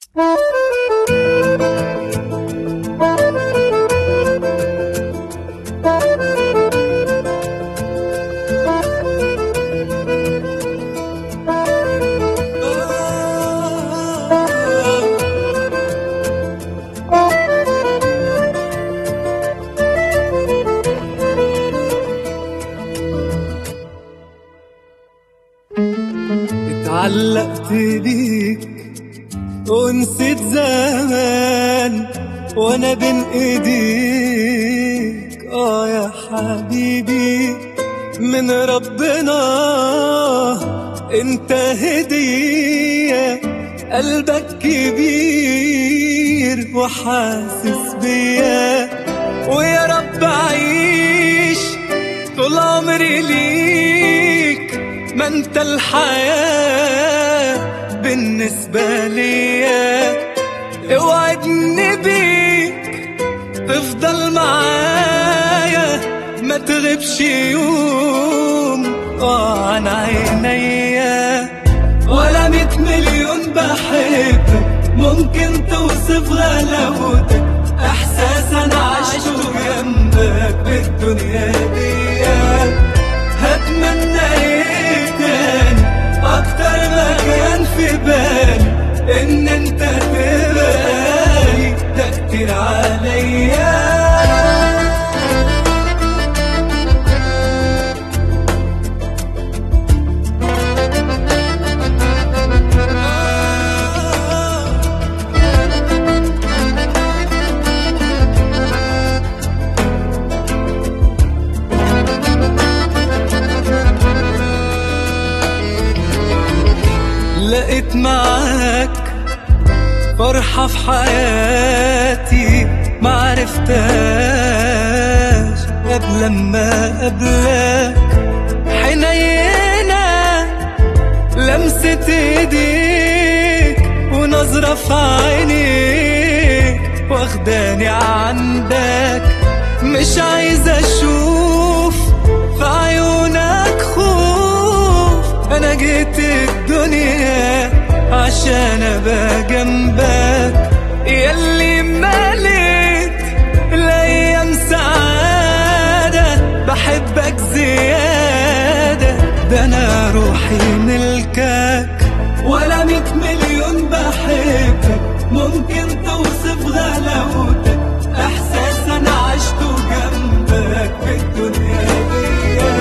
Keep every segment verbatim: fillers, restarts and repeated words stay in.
اتعلقت بيك ونسيت زمان وانا بين ايديك. اه يا حبيبي من ربنا انت هدية، قلبك كبير وحاسس بيا، ويا رب اعيش طول عمري ليك. ما انت الحياة بالنسبة ليا، اوعدني بيك تفضل معايا، ما تغيبش يوم اه عن عينيا. ولا مية مليون بحبك ممكن توصف غلاوتك، احساس انا عشته جنبك بالدنيا دي. هتمنى ايه تاني اكتر ما كان في بالي، ان انت تبقالي ده كتير عليا. لقيت معاك فرحة في حياتي معرفتهاش قبل ما قبلك. حنينة لمسة ايديك ونظرة في عينيك واخداني عندك. مش عايز اشوف في عيونك خوف، انا جيت الدنيا عشان ابقى جنبك. ياللي مليت الايام سعادة، بحبك زيادة، ده انا روحي ملكك. ولا مية مليون بحبك ممكن توصف غلاوتك، احساس انا عشته جنبك في الدنيا دي.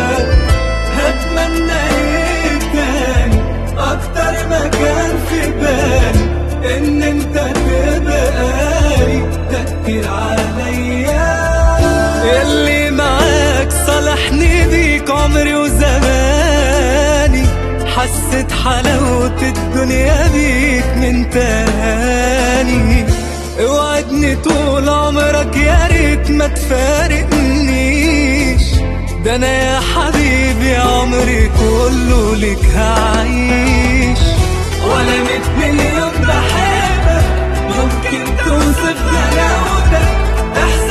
هتمنى ايه تاني اكتر ما كان في بالي، ان انت تبقالي ده كتير عليا. ياللي معاك صالحني بيك عمري وزماني، حسيت حلاوة الدنيا بيك من تاني. اوعدني طول عمرك يا ريت ما تفارقنيش، ده انا يا حبيبي عمري كله ليك هعيش. ولا مية مليون بحبك ممكن توصف غلاوتك،